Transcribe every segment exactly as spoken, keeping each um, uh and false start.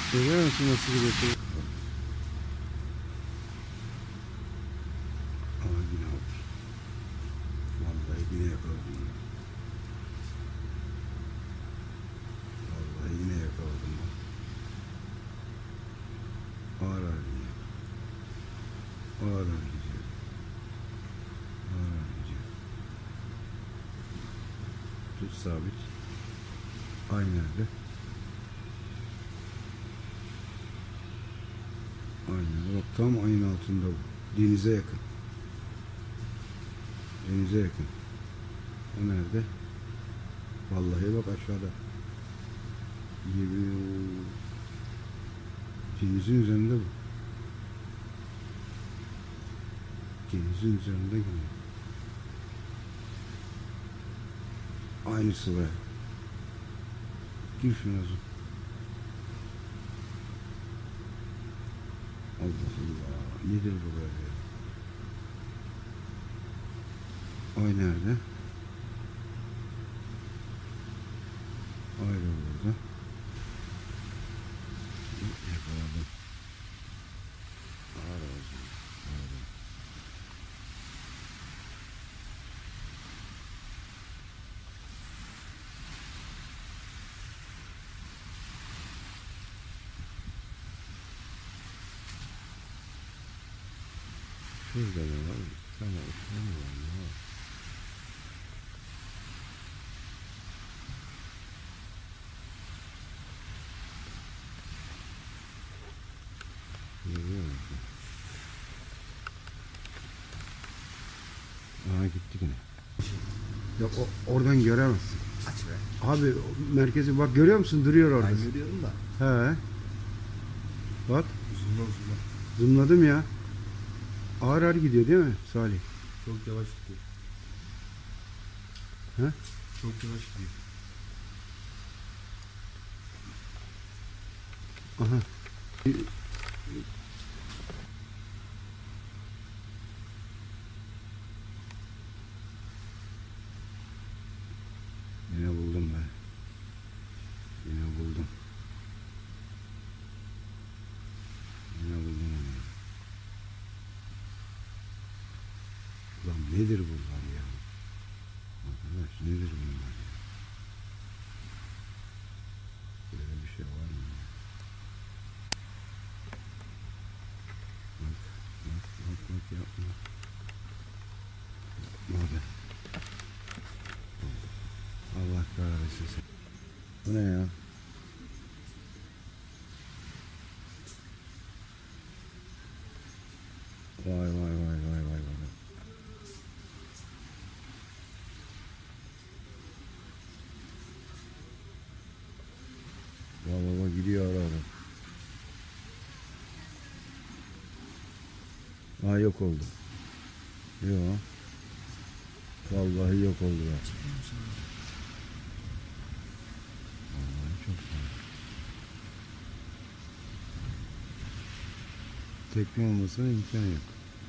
Görüyor musun nasıl gidiyor? Ama yine oldu. Vallahi yine yakaladım. Vallahi yine yakaladım. Ağır ağır gidiyor. Ağır ağır gidiyor. Ağır ağır gidiyor. Tut sabit. Aynı yerde. Aynen. Bak tam ayın altında bu. Denize yakın. Denize yakın. O nerede? Vallahi bak aşağıda. Gibi denizin üzerinde bu. Denizin üzerinde gibi. Aynısı be. Gir şuna zoom. Allah Allah. Nedir bu böyle? Ay nerede? Ay da burada. Yakaladım. Ağır olsun. Ağır. Şurada ne var? Tamam, şurada ne var? Ne var? Görüyor musun? Aha gitti yine. Yok o, oradan göremezsin. Aç be. Abi merkezi bak görüyor musun? Duruyor orada. Ben görüyorum da. He. Bak. Uzunla uzunla. Zoomladım ya. Ağır ağır gidiyor değil mi Salih? Çok yavaş gidiyor. He? Çok yavaş gidiyor. Aha. Yine buldum ben. Yine buldum. Yine buldum onu. Ulan nedir bunlar ya? Arkadaş nedir bunlar ya? Böyle bir şey var mı ya? Bak, bak, bak, bak yapma. Yapma be. Allah kahretsin. Bu ne ya? Vay vay vay vay vay vay. Vay baba gidiyor ara ara. Aa yok oldu. Yok. Vallahi yok oldu ya. Vallahi çok güzel. Tekne olmasına imkan yok.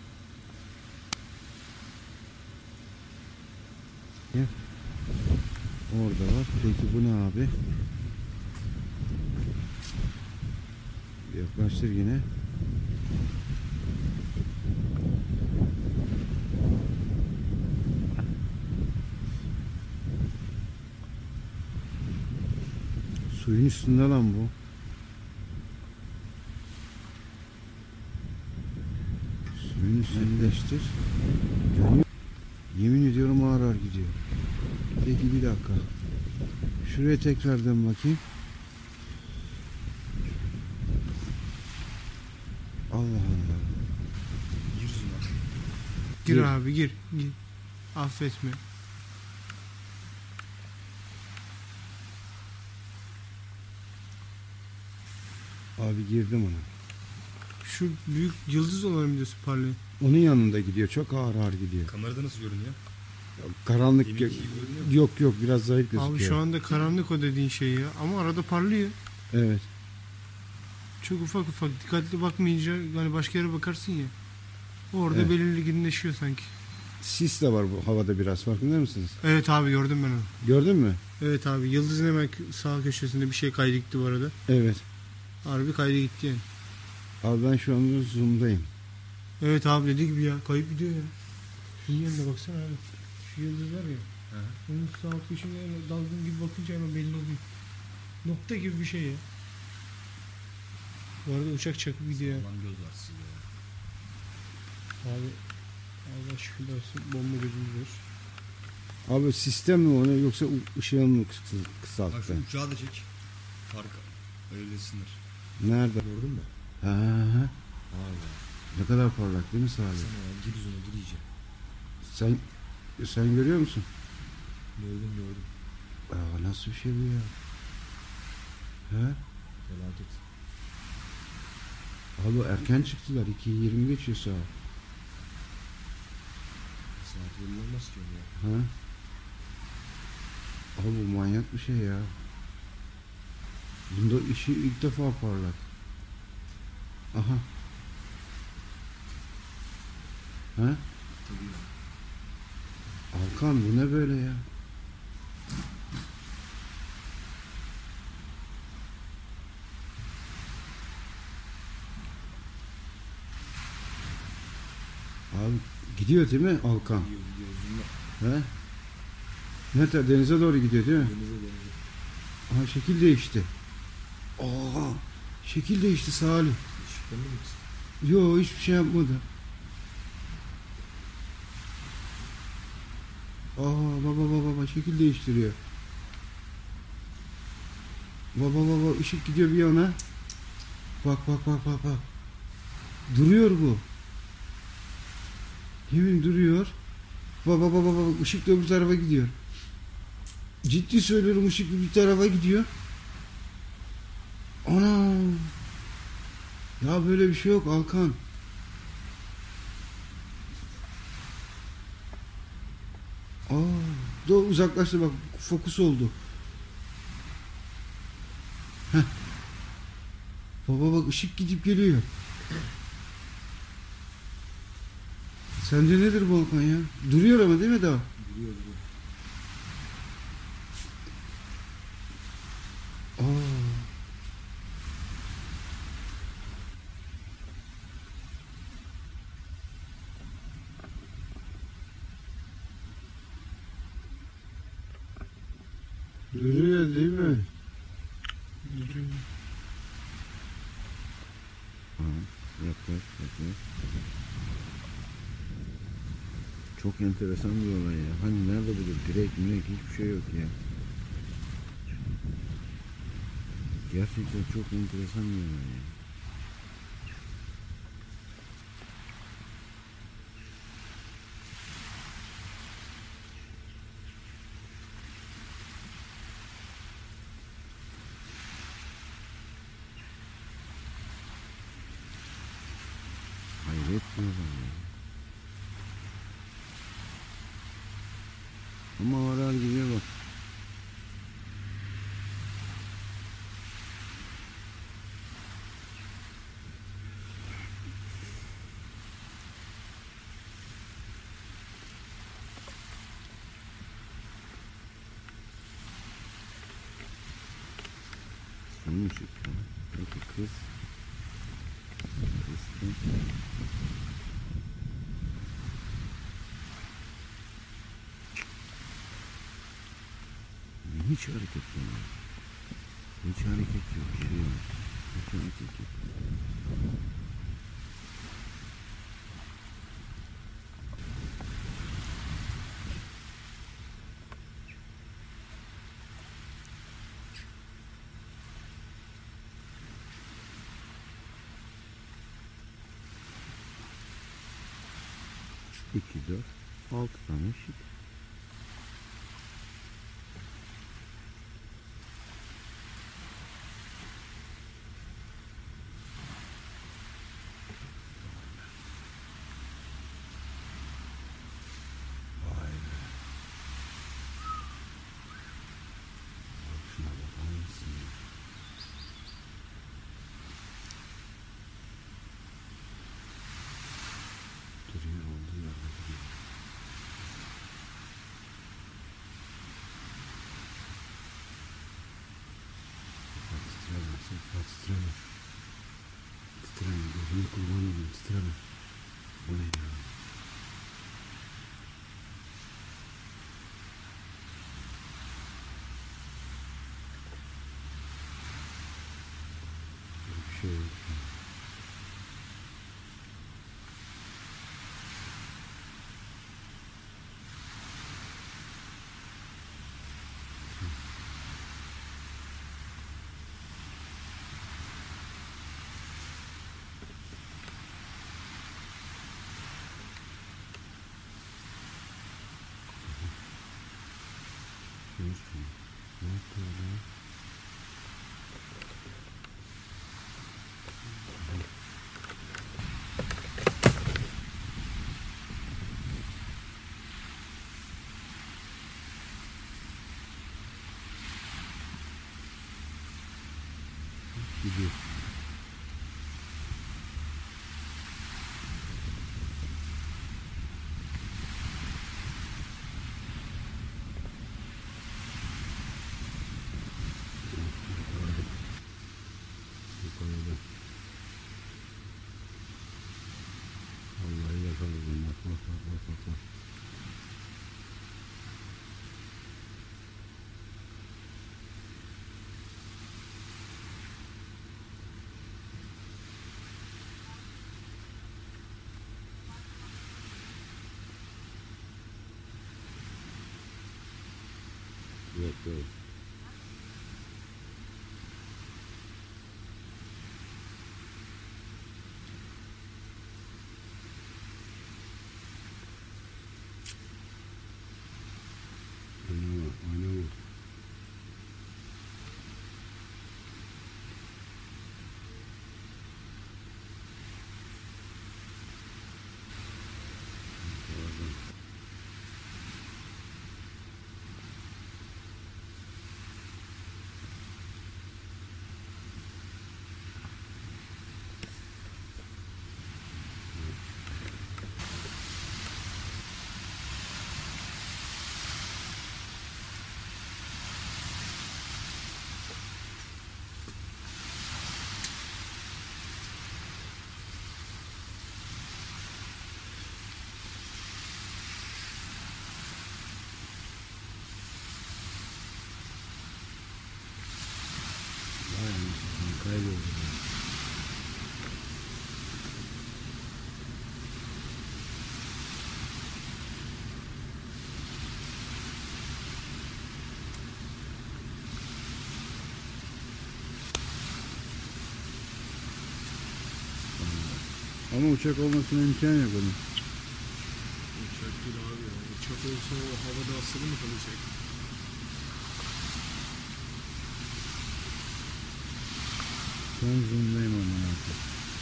Ya. Orada var. Peki bu ne abi? Yaklaştır yine. Suyun üstünde lan bu. Suyun üstündeştir. Görüyor. Yemin ediyorum ağır ağır gidiyor. Peki bir dakika. Şuraya tekrar dön bakayım. Allah Allah. Gir, Gir. abi gir, gir. Affetme. Abi girdim ona. Şu büyük yıldız olan videosu parlıyor. Onun yanında gidiyor. Çok ağır ağır gidiyor. Kamerada nasıl görünüyor? Karanlık. Deminki gibi görünüyor mu? Yok yok biraz zayıf gözüküyor. Abi şu anda karanlık o dediğin şey ya. Ama arada parlıyor. Evet. Çok ufak ufak dikkatli bakmayınca hani başka yere bakarsın ya. Orada Evet. belirginleşiyor sanki. Sis de var bu havada biraz, farkında mısınız? Evet abi gördüm ben onu. Gördün mü? Evet abi yıldızın hemen sağ köşesinde bir şey kaydı gitti bu arada. Evet. Harbi kaydı gitti yani. Abi ben şu anda zoom'dayım. Evet abi dediği gibi ya kayıp gidiyor ya. Şunun yanına baksana abi. Şu yıldız var ya. Hı. Onun sağ köşesine dalgın gibi bakınca hemen belli oluyor. Nokta gibi bir şey ya. Bu arada uçak çakıp gidiyor ya. Lan göz var sizde ya. Abi Allah şükürler olsun bomba gözümüz var. Abi sistem mi o ne yoksa u- ışığın mı kıs- Bak kısalttı? şu uçağı da çek. Fark öyle sınır. Nerede? Gördün mü? Ha, ha. Valla. Ne kadar parlak değil mi Salih? Sana ya gir yüzüne gir iyice. Sen sen görüyor musun? Gördüm gördüm. Aa, nasıl bir şey bu ya? He? Felaket. Abi erken çıktılar. iki yirmi geçiyor saat. Saat belli olmaz ki onu ya. Ha? Abi bu manyak bir şey ya. Bunda işi ilk defa parlak. Aha. Ha? Tabii ya. Alkan bu ne böyle ya? Abi gidiyor değil mi Alkan? Gidiyor gidiyor zoomla. He? Nerede? Denize doğru gidiyor değil mi? Denize denize. Aha şekil değişti. Aa, şekil değişti Salih. Işıklarını mı kıstı? Yo hiçbir şey yapmadı. Aa baba baba baba şekil değiştiriyor. Baba baba ışık gidiyor bir yana. Bak bak bak bak bak. Duruyor bu. Yemin duruyor. Baba baba baba ışık da öbür tarafa gidiyor. Ciddi söylüyorum ışık bir tarafa gidiyor. Ana. Ya böyle bir şey yok Alkan. Aa, da uzaklaştı bak fokus oldu. Heh. Baba bak ışık gidip geliyor. Sence nedir bu Alkan ya? Duruyor ama değil mi daha? Duruyor duruyor. Aa. Duruyor değil mi? Duruyor. Yaklaş, yaklaş. Çok enteresan bir olay ya. Hani nerede budur? Direkt mirek hiçbir şey yok ya. Gerçekten çok enteresan bir olay ya. Hayret bir olay ya. Ama ağır ağır gidiyor bak. Sonun ışık ya. Peki kız. Kız. Hiç hareket yok. Hiç hareket yok. Şey yok. Hiç hareket yok. iki, dört, altı tane ışık. Vay be. Bak şuna bakar mısın ya? Duruyor olduğu yerde duruyor. Gözünü kurban olayım, titreme. Bu ne ya? Bir şey yok. Görürsün. Ne yaptı orada? Gidiyor. Yukarıda. Vallahi yakaladım. Bak bak bak bak bak. bak. Yok yok. Oynama, oynama. Vay anasını kayboldu. Ama uçak olmasına imkan yok onun. Uçak değil abi ya. Uçak olsa o havada asılı mı kalacak? Son zoom'dayım ama artık.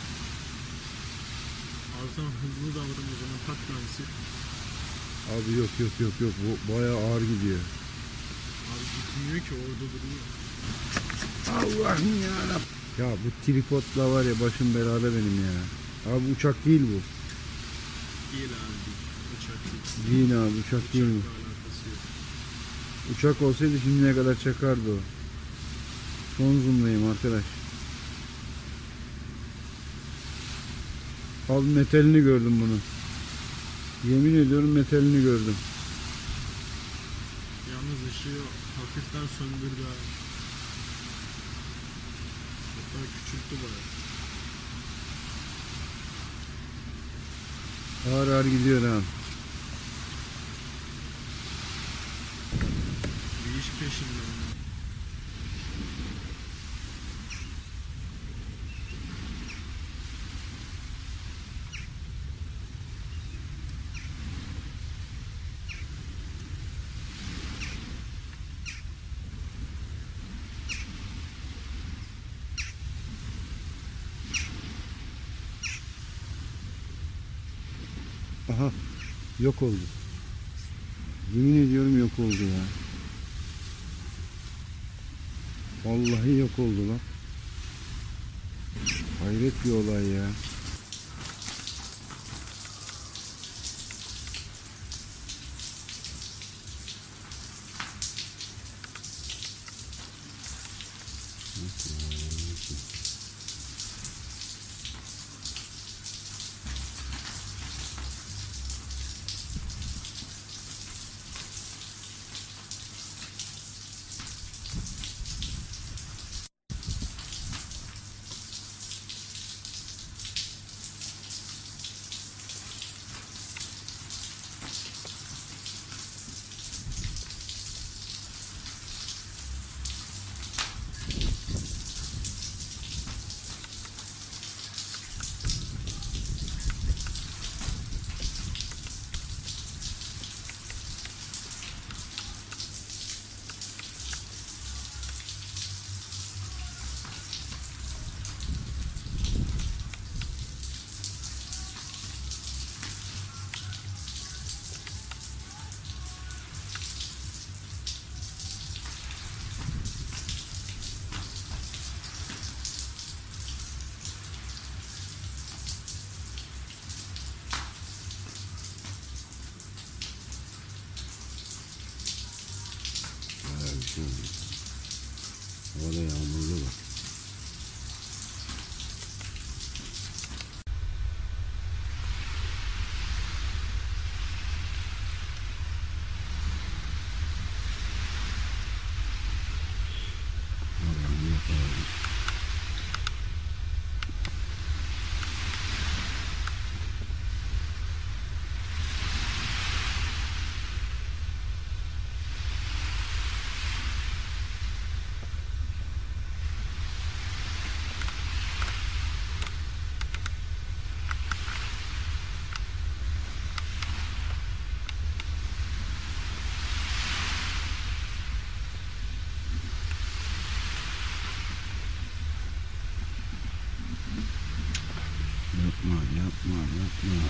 Artan hızlı davran o zaman, tak tanesi. Abi yok yok yok yok. Bu bayağı ağır gidiyor. Abi gitmiyor ki, orada duruyor. Allah'ım yarabbim. Ya bu tripodla var ya başım belada benim ya. Abi uçak değil bu. Değil abi, değil. Uçak değil. Değil abi uçak değil bu. Uçakla alakası yok. Uçak olsaydı şimdiye kadar çakardı o. Son zoom'dayım arkadaş. Abi metalini gördüm bunun. Yemin ediyorum metalini gördüm. Yalnız ışığı hafiften söndürdü abi. Hatta küçülttü bayağı. Ağır ağır gidiyor ha. Bir iş peşinde. Aha yok oldu. Yemin ediyorum yok oldu ya. Vallahi yok oldu lan. Hayret bir olay ya. Yapma, yapma, yapma.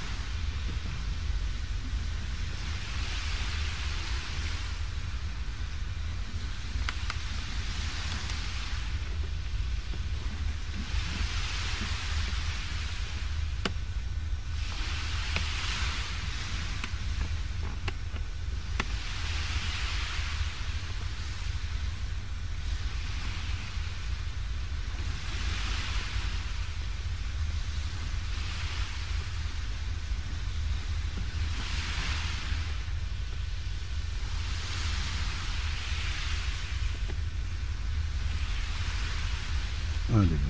Hadi be.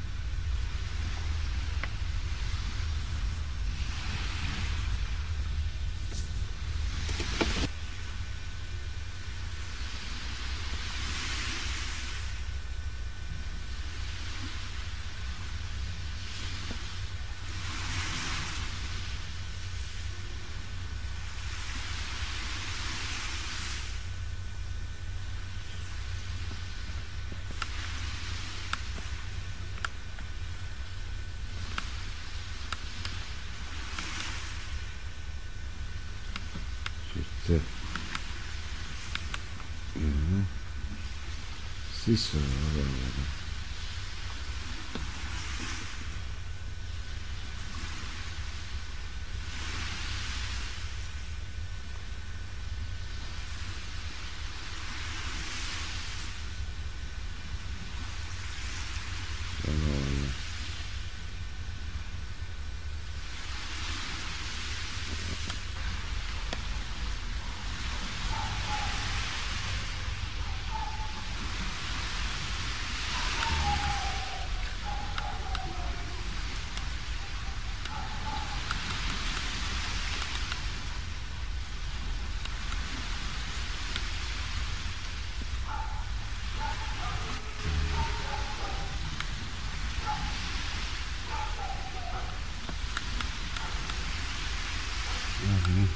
İşte. Evet. Sis var oralarda. Allah Allah. Hadi.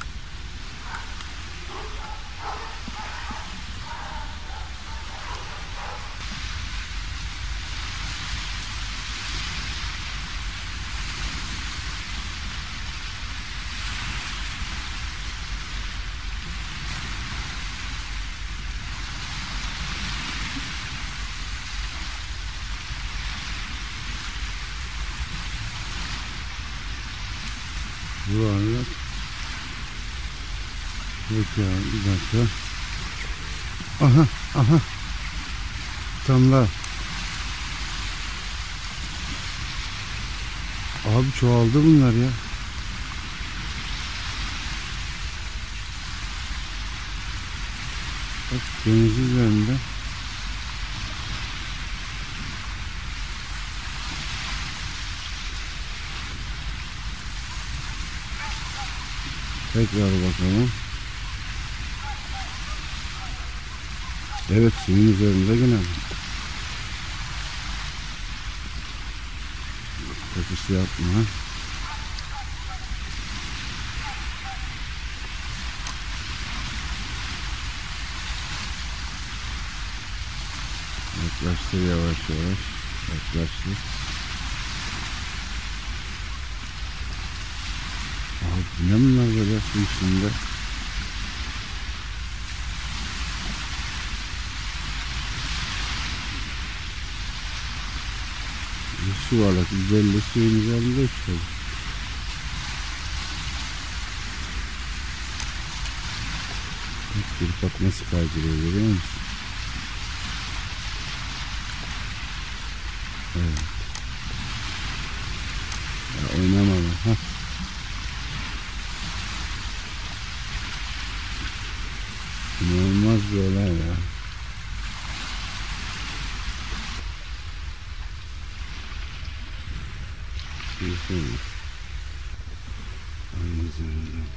Yuvarlak. Peki abi bir dakika. Aha aha. Tamlar. Abi çoğaldı bunlar ya. Bak deniz üzerinde. Tekrar bakalım. Evet, suyun üzerinde gene. Kapısı yapma. Yaklaştır yavaş yavaş. Yaklaştır. Abi ne bunlar böyle su içinde? Su var bak, belli suyun üzerinde işte. Bir bak nasıl kaydırıyor, görüyor musun? Evet. Ya oynamalı. Hah. İnanılmaz bir olay ya. Düşünsene. Aynı zamanda.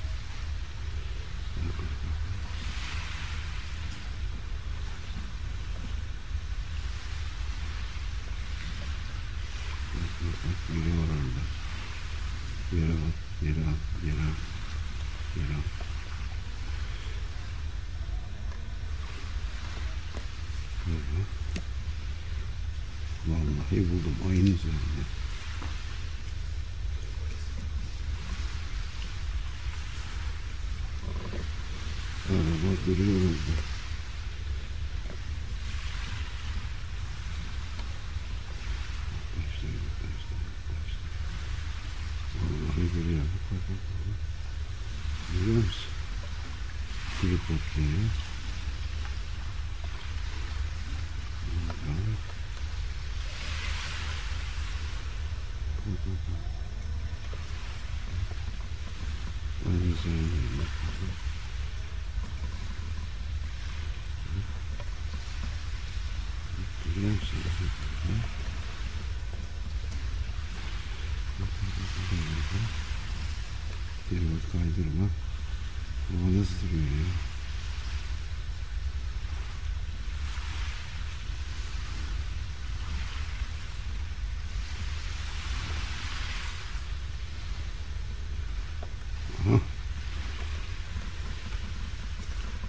Biri var orada. Yere bak, yere bak, yere bak, yere bak. Vallahi buldum, aynı üzerinde. görüyorum da. Başlayın, başlayın, başlayın. Vallahi görüyor. Bak bak bak. Görüyor musun? Kulüp patlıyor. Bak. Bak bak bak. Aynı zamanda bak bak. Görüyor musun? Geri bak kaydırma. Hava nasıl duruyor ya? Aha.